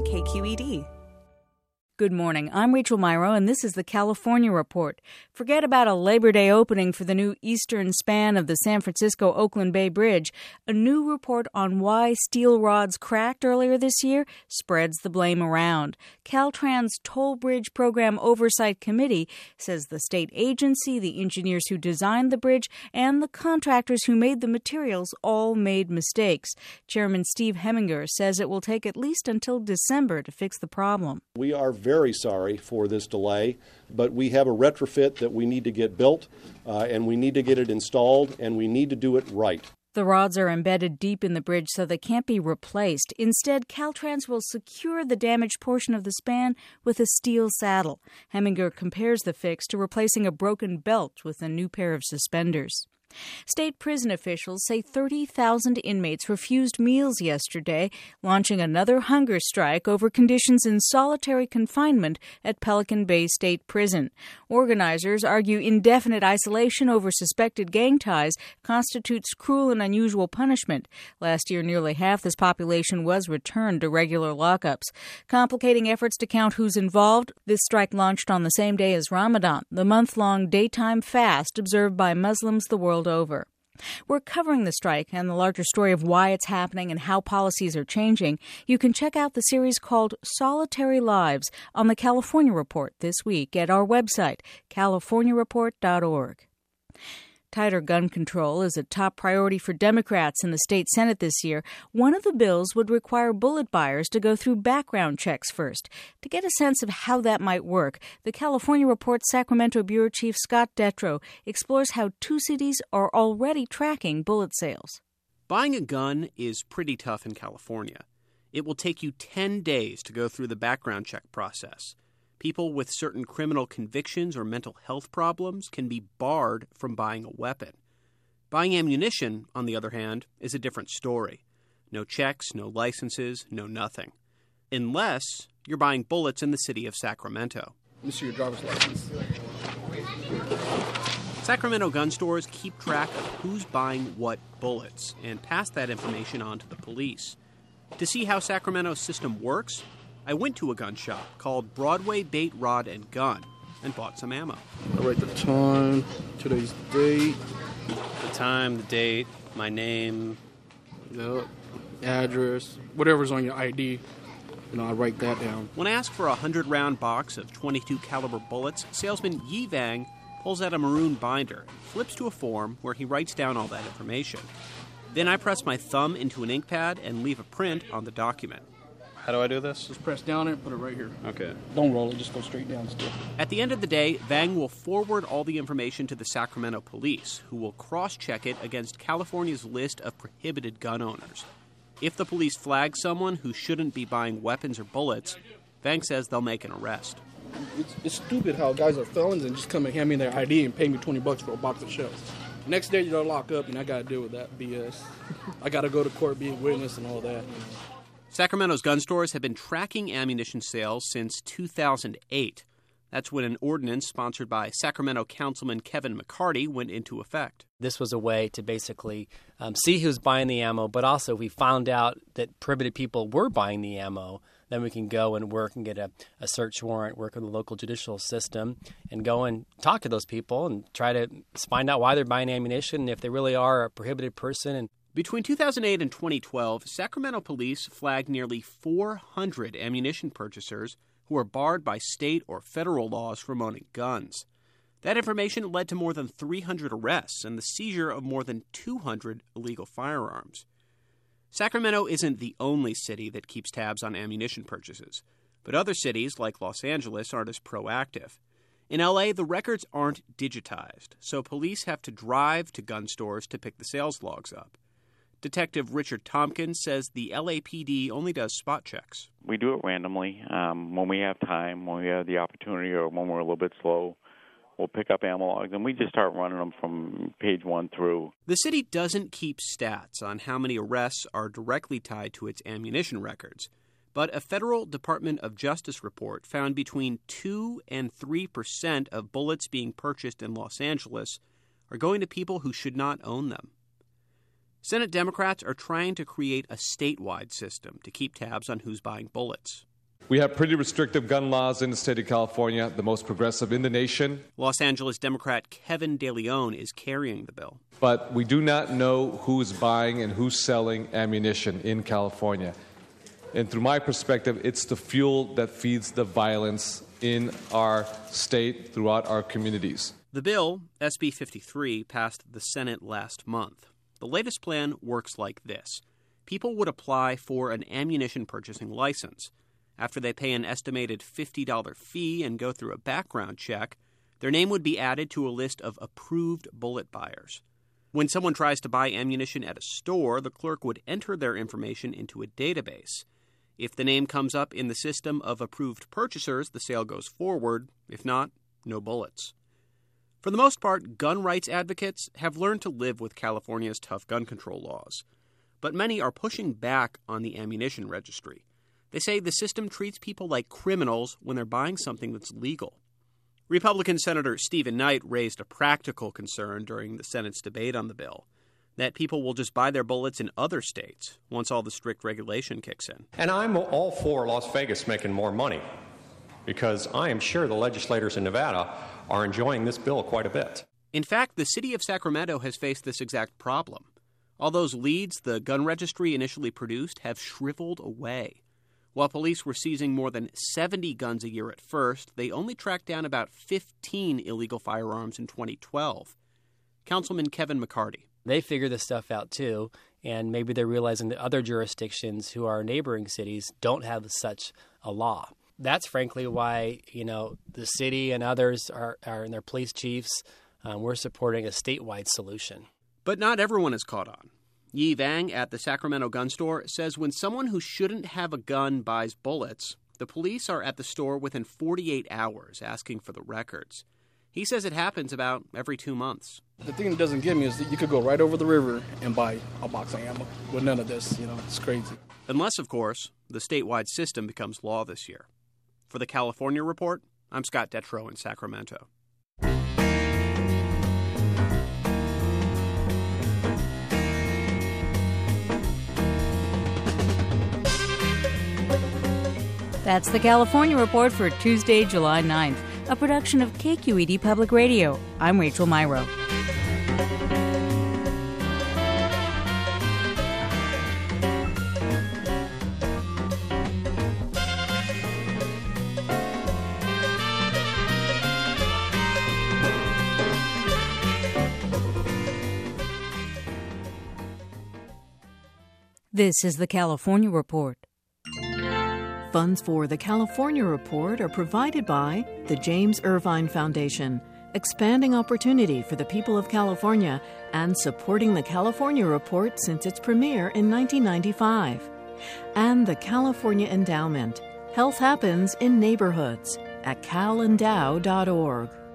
KQED. Good morning. I'm Rachel Myro, and this is the California Report. Forget about a Labor Day opening for the new eastern span of the San Francisco-Oakland Bay Bridge. A new report on why steel rods cracked earlier this year spreads the blame around. Caltrans Toll Bridge Program Oversight Committee says the state agency, the engineers who designed the bridge, and the contractors who made the materials all made mistakes. Chairman Steve Heminger says it will take at least until December to fix the problem. We are very sorry for this delay, but we have a retrofit that we need to get built, and we need to get it installed, and we need to do it right. The rods are embedded deep in the bridge, so they can't be replaced. Instead, Caltrans will secure the damaged portion of the span with a steel saddle. Heminger compares the fix to replacing a broken belt with a new pair of suspenders. State prison officials say 30,000 inmates refused meals yesterday, launching another hunger strike over conditions in solitary confinement at Pelican Bay State Prison. Organizers argue indefinite isolation over suspected gang ties constitutes cruel and unusual punishment. Last year, nearly half this population was returned to regular lockups. Complicating efforts to count who's involved, this strike launched on the same day as Ramadan, the month-long daytime fast observed by Muslims the world over. We're covering the strike and the larger story of why it's happening and how policies are changing. You can check out the series called Solitary Lives on the California Report this week at our website, californiareport.org. Tighter gun control is a top priority for Democrats in the state Senate this year. One of the bills would require bullet buyers to go through background checks first. To get a sense of how that might work, the California Report's Sacramento Bureau Chief Scott Detrow explores how two cities are already tracking bullet sales. Buying a gun is pretty tough in California. It will take you 10 days to go through the background check process. People with certain criminal convictions or mental health problems can be barred from buying a weapon. Buying ammunition, on the other hand, is a different story. No checks, no licenses, no nothing. Unless you're buying bullets in the city of Sacramento. Let me see your driver's license. Sacramento gun stores keep track of who's buying what bullets and pass that information on to the police. To see how Sacramento's system works, I went to a gun shop called Broadway Bait Rod and Gun and bought some ammo. I write the time, today's date. The time, the date, my name. The address, whatever's on your ID. I write that down. When I ask for a 100-round box of .22 caliber bullets, salesman Yi Vang pulls out a maroon binder, flips to a form where he writes down all that information. Then I press my thumb into an ink pad and leave a print on the document. How do I do this? Just press down it, put it right here. Okay. Don't roll it, just go straight down still. At the end of the day, Vang will forward all the information to the Sacramento police, who will cross-check it against California's list of prohibited gun owners. If the police flag someone who shouldn't be buying weapons or bullets, Vang says they'll make an arrest. It's stupid how guys are felons and just come and hand me their ID and pay me $20 for a box of shells. Next day, they'll lock up, and I got to deal with that BS. I got to go to court, be a witness, and all that. Sacramento's gun stores have been tracking ammunition sales since 2008. That's when an ordinance sponsored by Sacramento Councilman Kevin McCarty went into effect. This was a way to basically see who's buying the ammo, but also if we found out that prohibited people were buying the ammo, then we can go and work and get a search warrant, work with the local judicial system, and go and talk to those people and try to find out why they're buying ammunition and if they really are a prohibited person. And between 2008 and 2012, Sacramento police flagged nearly 400 ammunition purchasers who are barred by state or federal laws from owning guns. That information led to more than 300 arrests and the seizure of more than 200 illegal firearms. Sacramento isn't the only city that keeps tabs on ammunition purchases, but other cities like Los Angeles aren't as proactive. In LA, the records aren't digitized, so police have to drive to gun stores to pick the sales logs up. Detective Richard Tompkins says the LAPD only does spot checks. We do it randomly. When we have time, when we have the opportunity, or when we're a little bit slow, we'll pick up ammo logs, and we just start running them from page 1 through. The city doesn't keep stats on how many arrests are directly tied to its ammunition records, but a federal Department of Justice report found between 2 and 3% of bullets being purchased in Los Angeles are going to people who should not own them. Senate Democrats are trying to create a statewide system to keep tabs on who's buying bullets. We have pretty restrictive gun laws in the state of California, the most progressive in the nation. Los Angeles Democrat Kevin De Leon is carrying the bill. But we do not know who's buying and who's selling ammunition in California. And through my perspective, it's the fuel that feeds the violence in our state, throughout our communities. The bill, SB 53, passed the Senate last month. The latest plan works like this. People would apply for an ammunition purchasing license. After they pay an estimated $50 fee and go through a background check, their name would be added to a list of approved bullet buyers. When someone tries to buy ammunition at a store, the clerk would enter their information into a database. If the name comes up in the system of approved purchasers, the sale goes forward. If not, no bullets. For the most part, gun rights advocates have learned to live with California's tough gun control laws. But many are pushing back on the ammunition registry. They say the system treats people like criminals when they're buying something that's legal. Republican Senator Stephen Knight raised a practical concern during the Senate's debate on the bill, that people will just buy their bullets in other states once all the strict regulation kicks in. And I'm all for Las Vegas making more money, because I am sure the legislators in Nevada are enjoying this bill quite a bit. In fact, the city of Sacramento has faced this exact problem. All those leads the gun registry initially produced have shriveled away. While police were seizing more than 70 guns a year at first, they only tracked down about 15 illegal firearms in 2012. Councilman Kevin McCarty. They figure this stuff out too, and maybe they're realizing that other jurisdictions who are neighboring cities don't have such a law. That's frankly why, the city and others are and their police chiefs, we're supporting a statewide solution. But not everyone is caught on. Yi Vang at the Sacramento gun store says when someone who shouldn't have a gun buys bullets, the police are at the store within 48 hours asking for the records. He says it happens about every 2 months. The thing that doesn't get me is that you could go right over the river and buy a box of ammo with none of this. It's crazy. Unless, of course, the statewide system becomes law this year. For the California Report, I'm Scott Detrow in Sacramento. That's the California Report for Tuesday, July 9th, a production of KQED Public Radio. I'm Rachel Myrow. This is the California Report. Funds for the California Report are provided by the James Irvine Foundation, expanding opportunity for the people of California and supporting the California Report since its premiere in 1995. And the California Endowment. Health happens in neighborhoods at calendow.org.